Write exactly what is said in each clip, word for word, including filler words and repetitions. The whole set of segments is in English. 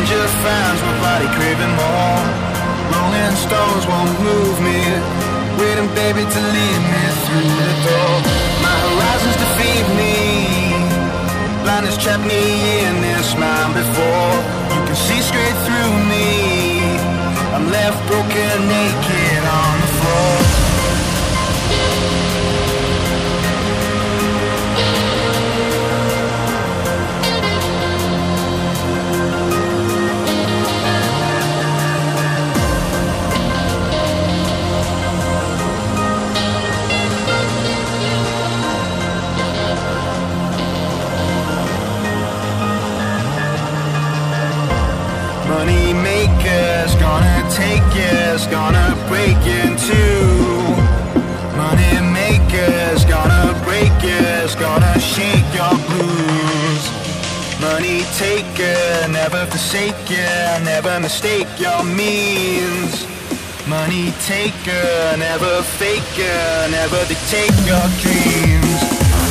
stranger finds my body craving more. Rolling stones won't move me, waiting baby to lead me through the door. My horizons defeat me, blindness trapped me in this mind before. You can see straight through me, I'm left broken, naked on the floor. Money makers gonna take us, gonna break in two. Money makers gonna break us, gonna shake your blues. Money taker, never forsake ya, never mistake your means. Money taker, never faker, never dictate your dreams.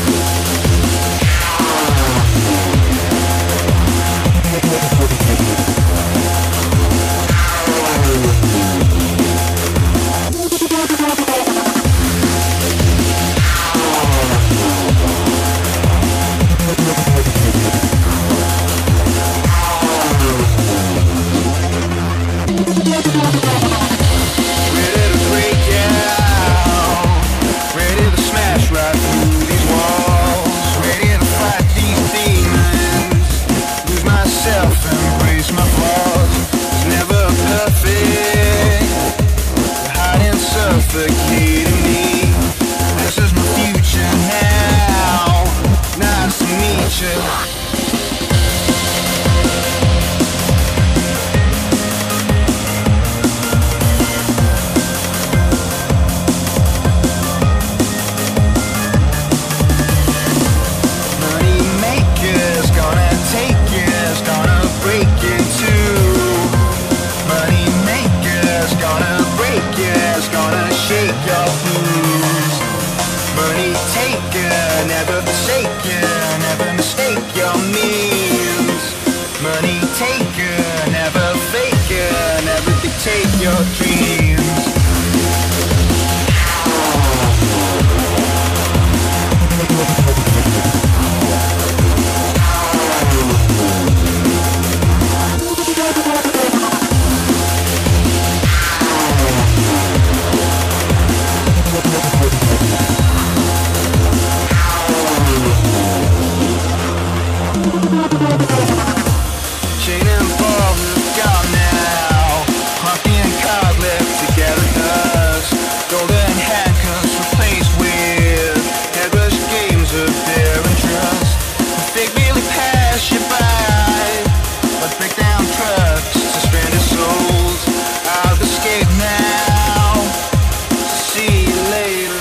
Suffocating me. This is my future now. Nice to meet you. Money makers gonna take us, gonna break it too. Money makers gonna break us, gonna shake your blues. Money taker, never forsake ya, never mistake your means. Money taker, never faker, never dictate your dreams. Chain and ball have gone now. Hockey and card left together dust. Golden handcuffs replaced with hairbrush games of dare and trust. They really pass you by, but break down trucks to stranded souls. I'll escape now. See you later.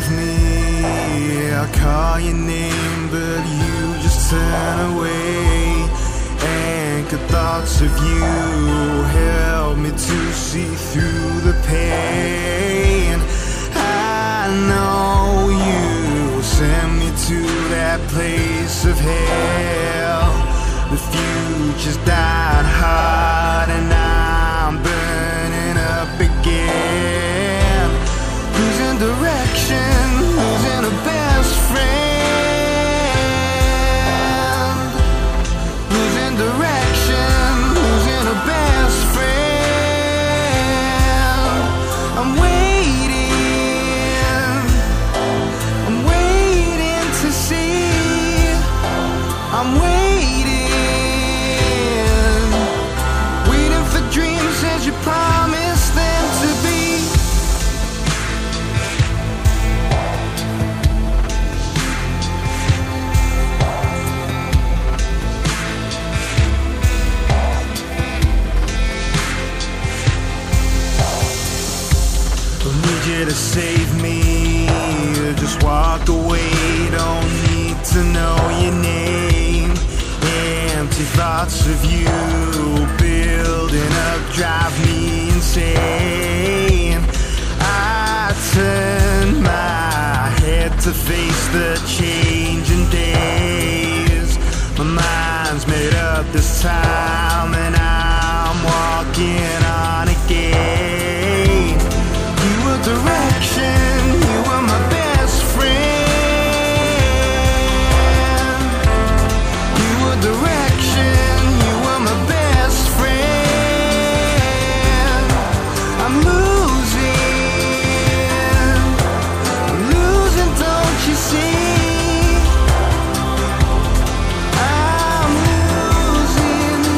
save me. I call your name, but you just turn away. Anchor thoughts of you help me to see through the pain. I know you send me to that place of hell. The future's died hard and I'm burning up again. Losing direction, losing a best friend. Losing direction, losing a best friend. I'm waiting, I'm waiting to see. I'm waiting, waiting for dreams as you promised them to be. Don't need you to save me, just walk away, don't need to know your name. Empty thoughts of you building up drive me insane. I turn my head to face the changing days. My mind's made up this time and I'm walking on again. You were direction, you were my best friend. You were direction, you were my best friend. I'm losing, I'm losing, don't you see? I'm losing you.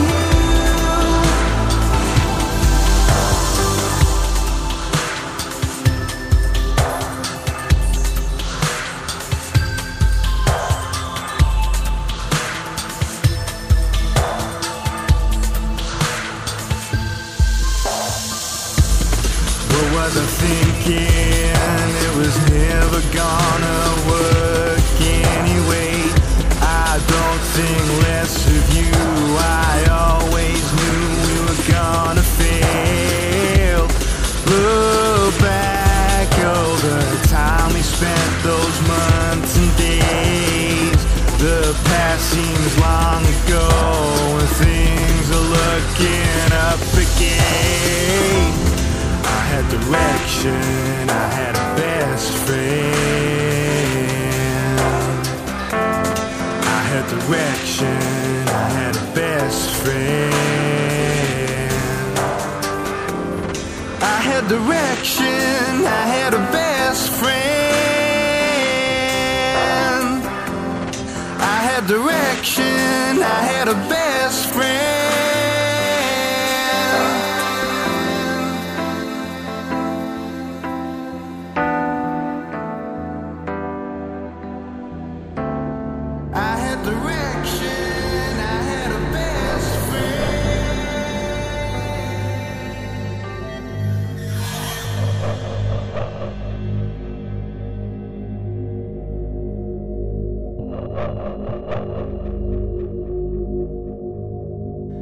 What was I thinking? It was never gonna work anyway. I don't think less of you. I always knew we were gonna fail. Look back over the time we spent, those months and days. The past seems long ago and things are looking up again. I had direction, I had a best friend. I had direction, I had a best friend. I had direction, I had a best friend. I had direction, I had a best friend. I had direction, I had a best friend.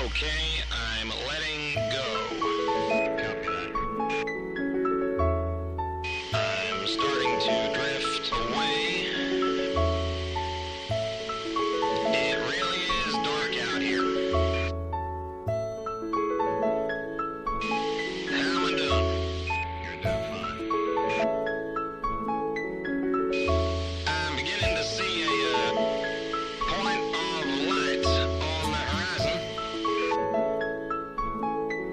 Okay, I'm letting go. Copy that. I'm starting to drift away. It really is dark out here. How am I doing? You're doing fine. I'm beginning to see a uh, point of light on the horizon.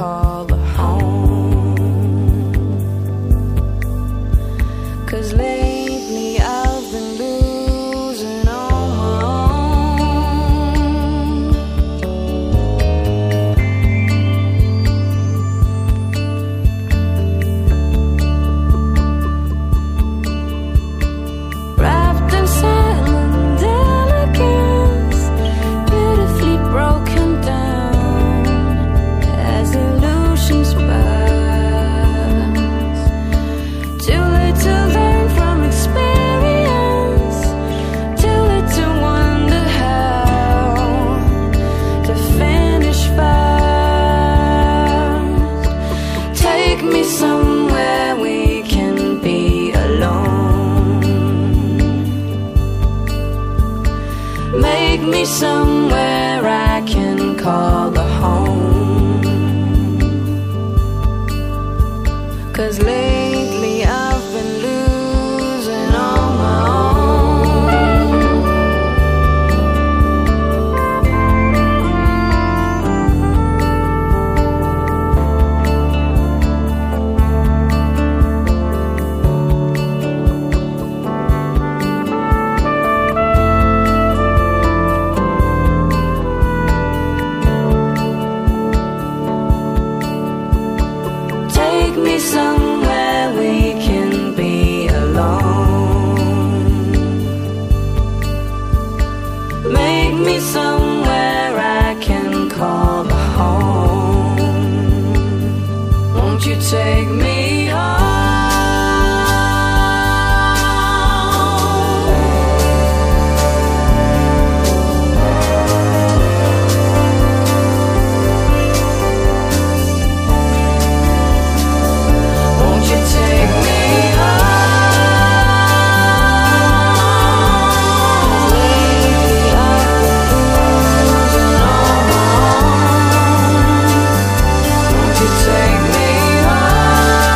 call a home. 'Cause lately I've been losing on my own. Wrapped in silent elegance, beautifully broken down as illusions pass. Too late to learn from experience, too late to wonder how to finish fast. Take me somewhere we can be alone. Make me somewhere I can call a home. 'Cause lately I've been losing on my own. Take me somewhere we can be alone. Make me somewhere I can call a home. Won't you take me home? Won't you take me home? Lately I've been losing on my own. Won't you take me home?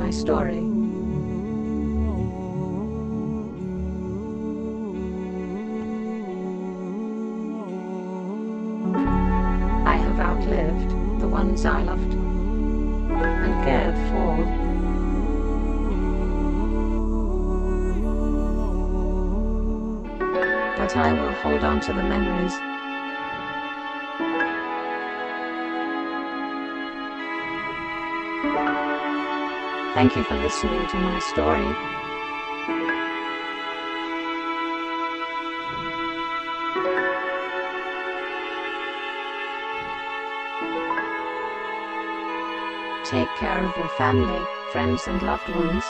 my story. I have outlived the ones I loved and cared for. But I will hold on to the memories. Thank you for listening to my story. Take care of your family, friends, and loved ones.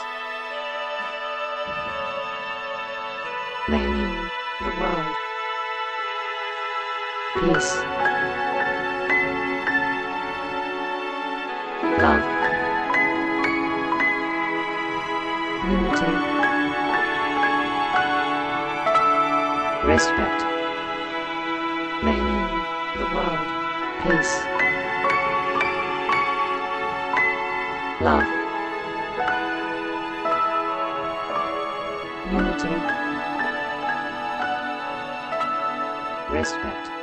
They mean the world. Peace. Love. Unity. Respect. They mean the world. Peace. Love. Unity. Respect.